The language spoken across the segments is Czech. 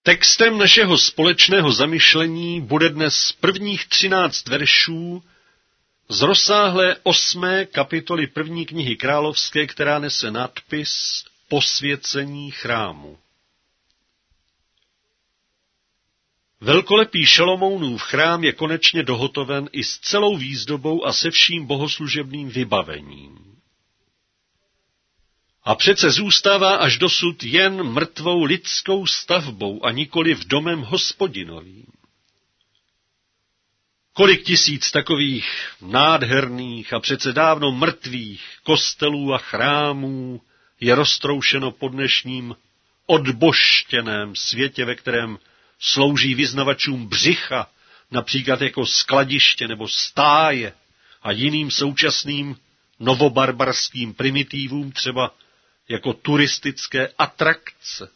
Textem našeho společného zamyšlení bude dnes prvních 13 veršů z rozsáhlé 8. kapitoly 1. knihy Královské, která nese nadpis Posvěcení chrámu. Velkolepý Šalomounův chrám je konečně dohotoven i s celou výzdobou a se vším bohoslužebným vybavením. A přece zůstává až dosud jen mrtvou lidskou stavbou a nikoliv domem Hospodinovým. Kolik tisíc takových nádherných a přece dávno mrtvých kostelů a chrámů je roztroušeno po dnešním odbožštěném světě, ve kterém slouží vyznavačům břicha, například jako skladiště nebo stáje a jiným současným novobarbarským primitivům, třeba jako turistické atrakce.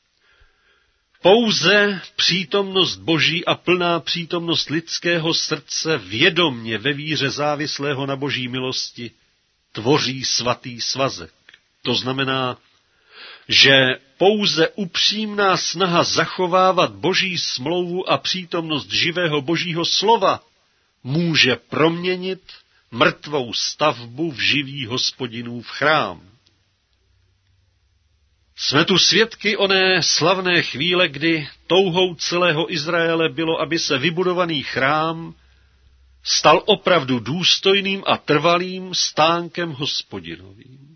Pouze přítomnost Boží a plná přítomnost lidského srdce vědomně ve víře závislého na Boží milosti tvoří svatý svazek. To znamená, že pouze upřímná snaha zachovávat Boží smlouvu a přítomnost živého Božího slova může proměnit mrtvou stavbu v živý Hospodinův chrám. Jsme tu svědky oné slavné chvíle, kdy touhou celého Izraele bylo, aby se vybudovaný chrám stal opravdu důstojným a trvalým stánkem Hospodinovým.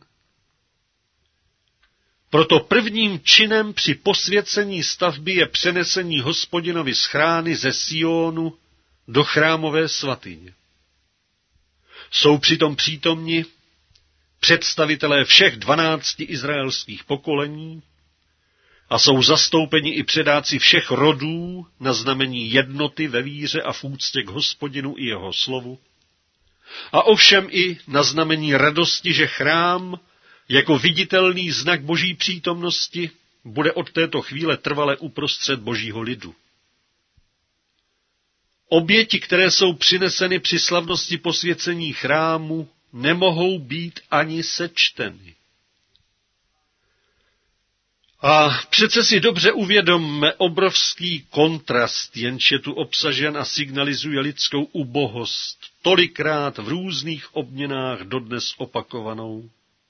Proto prvním činem při posvěcení stavby je přenesení Hospodinovi schrány ze Sionu do chrámové svatyně. Jsou přitom přítomni představitelé všech 12 izraelských pokolení a jsou zastoupeni i předáci všech rodů na znamení jednoty ve víře a v úctě k Hospodinu i jeho slovu, a ovšem i na znamení radosti, že chrám jako viditelný znak Boží přítomnosti bude od této chvíle trvale uprostřed Božího lidu. Oběti, které jsou přineseny při slavnosti posvěcení chrámu, nemohou být ani sečteny. A přece si dobře uvědomme obrovský kontrast, jenž je tu obsažen a signalizuje lidskou ubohost, tolikrát v různých obměnách dodnes opakovanou.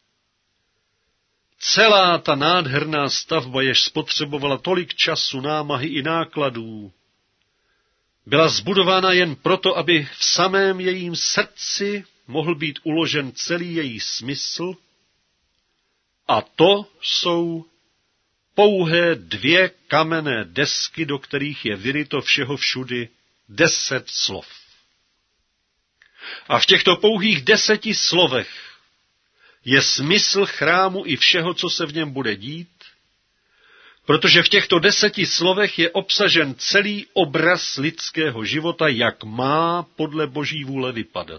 Celá ta nádherná stavba, jež spotřebovala tolik času, námahy i nákladů, byla zbudována jen proto, aby v samém jejím srdci mohl být uložen celý její smysl, a to jsou pouhé 2 kamenné desky, do kterých je vyryto všeho všudy 10 slov. A v těchto pouhých 10 slovech je smysl chrámu i všeho, co se v něm bude dít, protože v těchto 10 slovech je obsažen celý obraz lidského života, jak má podle Boží vůle vypadat.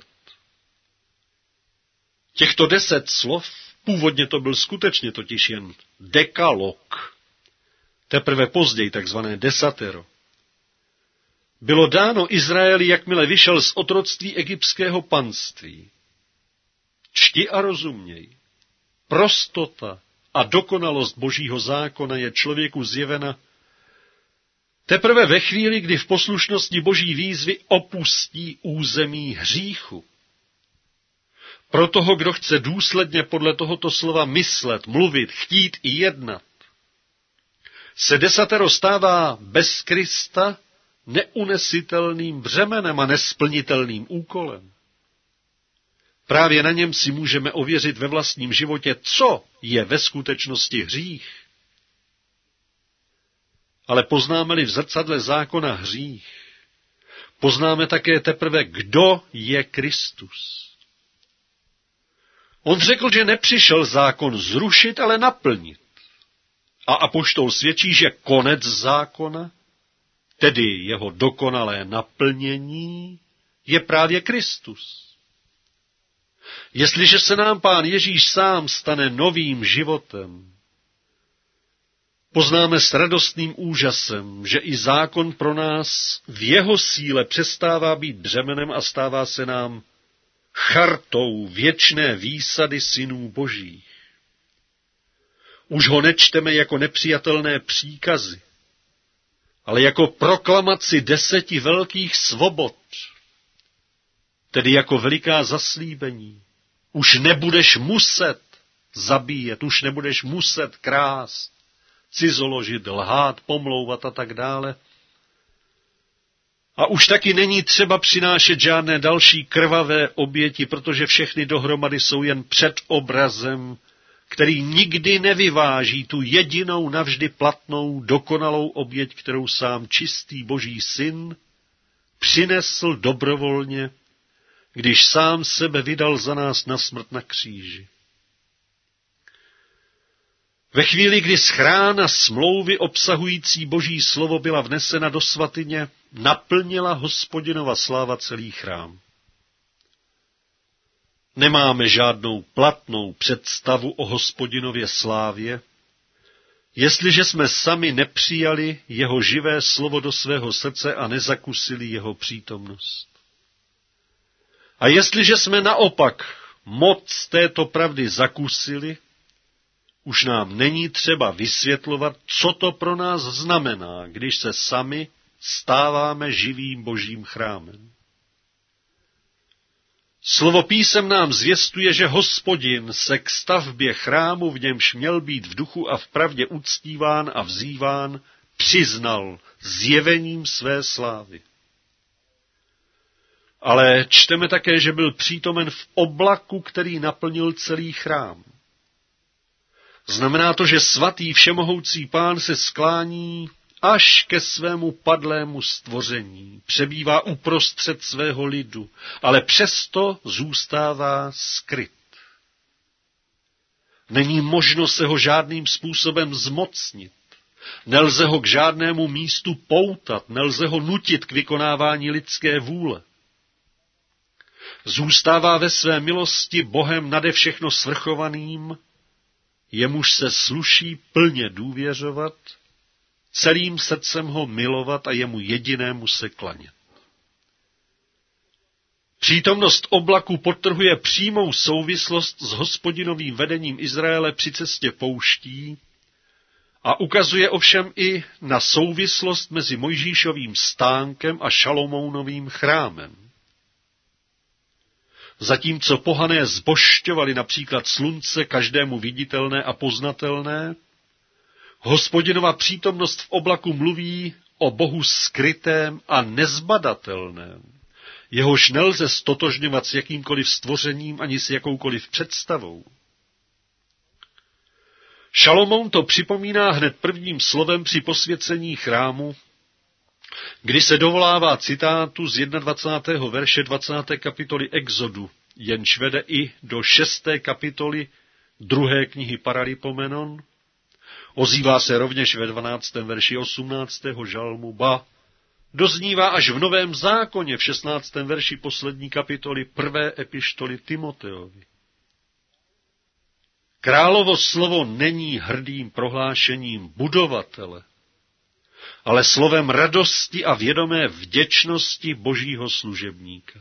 Těchto 10 slov, původně to byl skutečně totiž jen dekalog, teprve později takzvané desatero, bylo dáno Izraeli, jakmile vyšel z otroctví egyptského panství. Čti a rozuměj, prostota a dokonalost Božího zákona je člověku zjevena teprve ve chvíli, kdy v poslušnosti Boží výzvy opustí území hříchu. Pro toho, kdo chce důsledně podle tohoto slova myslet, mluvit, chtít i jednat, se desatero stává bez Krista neunesitelným břemenem a nesplnitelným úkolem. Právě na něm si můžeme ověřit ve vlastním životě, co je ve skutečnosti hřích. Ale poznáme-li v zrcadle zákona hřích, poznáme také teprve, kdo je Kristus. On řekl, že nepřišel zákon zrušit, ale naplnit. A apoštol svědčí, že konec zákona, tedy jeho dokonalé naplnění, je právě Kristus. Jestliže se nám Pán Ježíš sám stane novým životem, poznáme s radostným úžasem, že i zákon pro nás v jeho síle přestává být břemenem a stává se nám chartou věčné výsady synů Božích. Už ho nečteme jako nepřijatelné příkazy, ale jako proklamaci 10 velkých svobod, tedy jako veliká zaslíbení. Už nebudeš muset zabíjet, už nebudeš muset krást, cizoložit, lhát, pomlouvat a tak dále. A už taky není třeba přinášet žádné další krvavé oběti, protože všechny dohromady jsou jen předobrazem, který nikdy nevyváží tu jedinou navždy platnou dokonalou oběť, kterou sám čistý Boží syn přinesl dobrovolně, když sám sebe vydal za nás na smrt na kříži. Ve chvíli, kdy schrána smlouvy obsahující Boží slovo byla vnesena do svatyně, naplnila Hospodinova sláva celý chrám. Nemáme žádnou platnou představu o Hospodinově slávě, jestliže jsme sami nepřijali jeho živé slovo do svého srdce a nezakusili jeho přítomnost. A jestliže jsme naopak moc této pravdy zakusili, už nám není třeba vysvětlovat, co to pro nás znamená, když se sami stáváme živým Božím chrámem. Slovo písem nám zvěstuje, že Hospodin se k stavbě chrámu, v němž měl být v duchu a v pravdě uctíván a vzýván, přiznal zjevením své slávy. Ale čteme také, že byl přítomen v oblaku, který naplnil celý chrám. Znamená to, že svatý všemohoucí Pán se sklání až ke svému padlému stvoření, přebývá uprostřed svého lidu, ale přesto zůstává skryt. Není možno se ho žádným způsobem zmocnit, nelze ho k žádnému místu poutat, nelze ho nutit k vykonávání lidské vůle. Zůstává ve své milosti Bohem nade všechno svrchovaným, jemuž se sluší plně důvěřovat, celým srdcem ho milovat a jemu jedinému se klanět. Přítomnost oblaku podtrhuje přímou souvislost s Hospodinovým vedením Izraele při cestě pouští a ukazuje ovšem i na souvislost mezi Mojžíšovým stánkem a Šalomounovým chrámem. Zatímco pohané zbožťovali například slunce každému viditelné a poznatelné, Hospodinova přítomnost v oblaku mluví o Bohu skrytém a nezbadatelném, jehož nelze stotožňovat s jakýmkoliv stvořením ani s jakoukoliv představou. Šalomoun to připomíná hned prvním slovem při posvěcení chrámu, kdy se dovolává citátu z 21. verše 20. kapitoly Exodu, jenž vede i do 6. kapitoly 2. knihy Paralipomenon. Ozývá se rovněž ve 12. verši 18. žalmu, ba doznívá až v Novém zákoně v 16. verši poslední kapitoly 1. epištoly Timoteovi. Královo slovo není hrdým prohlášením budovatele, ale slovem radosti a vědomé vděčnosti Božího služebníka.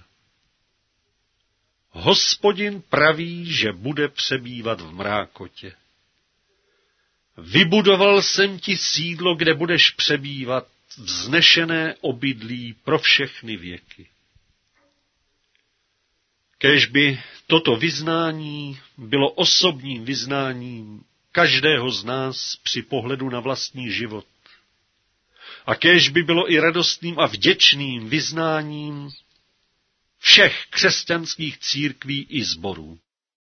Hospodin praví, že bude přebývat v mrákotě. Vybudoval jsem ti sídlo, kde budeš přebývat, vznešené obydlí pro všechny věky. Kéž by toto vyznání bylo osobním vyznáním každého z nás při pohledu na vlastní život. A kéž by bylo i radostným a vděčným vyznáním všech křesťanských církví i sborů.